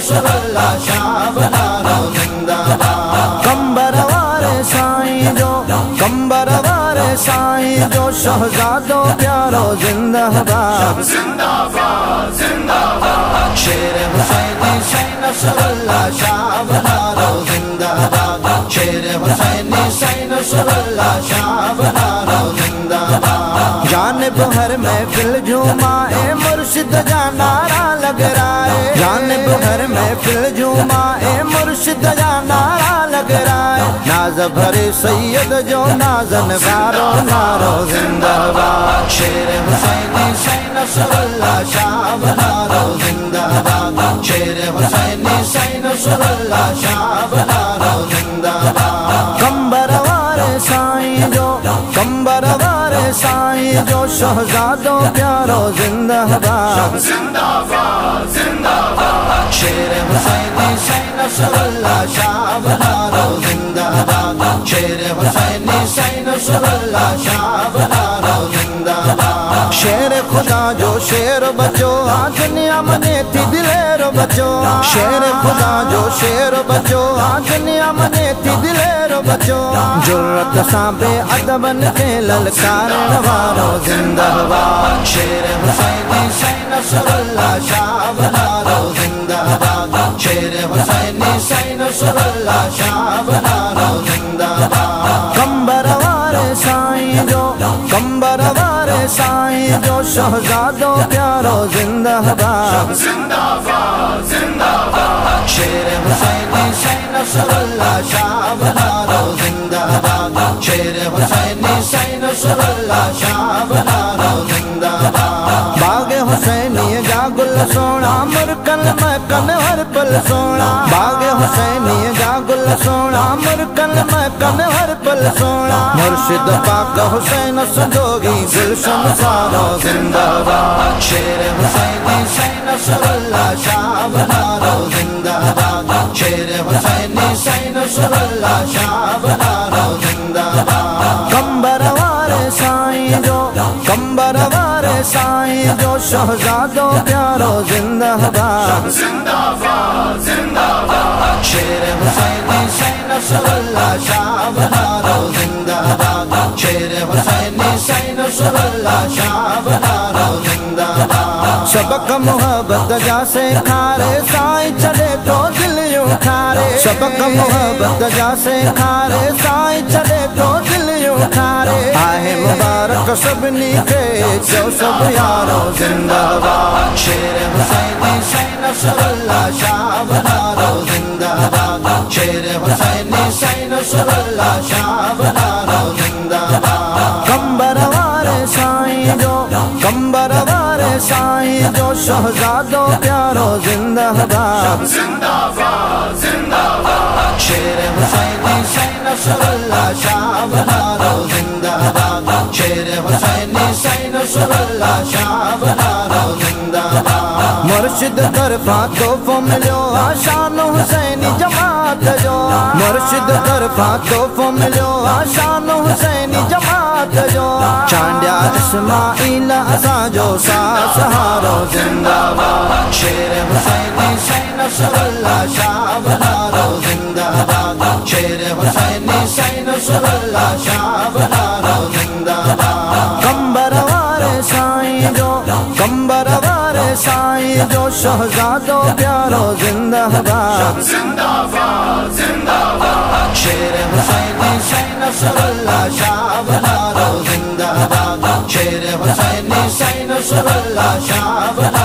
Nasrallah शाहबनारो जिंदाबाद। कंबर वारे साईं जो, कंबर वारे साईं जो शहजादो प्यारो जिंदाबाद जिंदाबाद जिंदाबाद। शेर हुसैनी सैयद नसरुल्लाह शाहबनारो जिंदाबाद। शेर हुसैनी सैयद नसरुल्लाह शाहबनारो जिंदाबाद। जानिब हर महफिल झूमाए मुर्शिद जा नारा लग रहा है। जानिब हर महफिल झूमाए मुर्शिद जा नारा लग रहा है। नाज भरे सैयद जो नाजन वारो नारो जिंदाबाद। शेर हुसैनी सैयद नसरुल्लाह शाहबनारो जिंदाबाद। शेर हुसैनी सैयद नसरुल्लाह शाहबनारो जिंदाबाद। कंबर वारे साईं जो, कंबर वारे साईं जो शहजादो प्यारो जिंदाबाद जिंदाबाद जिंदाबाद। शेर हुसैनी सैयद नसरुल्लाह शाहबनारो जिंदाबाद। शेर हुसैनी सैयद नसरुल्लाह शाहबनारो जिंदाबाद। शेर खुदा जो शेर बचो आज दुनिया मने थी दिलेरो बचो। शेर खुदा जो शेर बचो आज दुनिया मने थी दिलेरो बचो। जुर्रत सां बेअदबन के ललकारण वारो जिंदाबाद। शेर हुसैनी सैयद नसरुल्लाह शाहबनारो जिंदाबाद। शेर हुसैनी सैयद नसरुल्लाह शाहबनारो जिंदाबाद। कंबर वारे साईं जो, कंबर वारे साईं जो शहजादो प्यारो जिंदाबाद जिंदाबाद जिंदाबाद। शेर हुसैनी सैयद नसरुल्लाह शाहबनारो जिंदाबाद। शेर हुसैनी सैयद नसरुल्लाह शाहबनारो जिंदाबाद। बाग हुसैनी जा गुल सोना मुरकन महकन हर पल सोना। बाग हुसैनी जा गुल सोना मुरकन महकन हर पल सोना। मुर्शिद पाक हुसैन सदोगी गुलशन सारो जिंदाबाद। शेर हुसैनी सैयद नसरुल्लाह शाहबनारो जिंदाबाद। शेर हुसैनी सैयद नसरुल्लाह शाहबनारो जिंदाबाद। कंबर वारे साईं जो, कंबर वारे साईं जो शहजादो प्यारो जिंदाबाद जिंदाबाद जिंदाबाद। शेर हुसैनी सैयद नसरुल्लाह शाहबनारो जिंदाबाद। शेर हुसैनी सैयद नसरुल्लाह शाहबनारो जिंदाबाद। सबक मोहब्बत जा से खारे साईं चले तो दिल यूं खारे। सबक मोहब्बत जा से खारे साईं चले तो दिल यूं खारे। आहे मुबारक सभिनी के जो सब यारो जिंदाबाद। शेर हुसैनी सैयद नसरुल्लाह शाहबनारो जिंदाबाद। शेर हुसैनी सैयद नसरुल्लाह शाहबनारो जिंदाबाद। कंबर वारे साईं जो, कंबर वारे साईं जो शहजादो प्यारो जिंदाबाद जिंदाबाद जिंदाबाद। शेर हुसैनी सैयद नसरुल्लाह शाहबनारो जिंदाबाद। शेर हुसैनी सैयद नसरुल्लाह शाहबनारो जिंदाबाद। मुर्शिद तरफा तोहफो मिलियो शान हुसैनी जमात जो। मुर्शिद तरफा तोहफो मिलियो शान हुसैनी जमात जो। चांडिया इस्माइल असांजो सहारो जिंदाबाद। शेर हुसैनी सैयद नसरुल्लाह शाहबनारो जिंदाबाद। शेर हुसैनी सैयद नसरुल्लाह शाहबनारो जिंदाबाद। कंबर वारे साईं जो, कंबर वारे साईं जो शहजादो प्यारो जिंदाबाद जिंदाबाद जिंदाबाद। शेर हुसैनी सैयद नसरुल्लाह शाहबनारो जिंदाबाद। शेर हुसैनी सैयद नसरुल्लाह शाहबनारो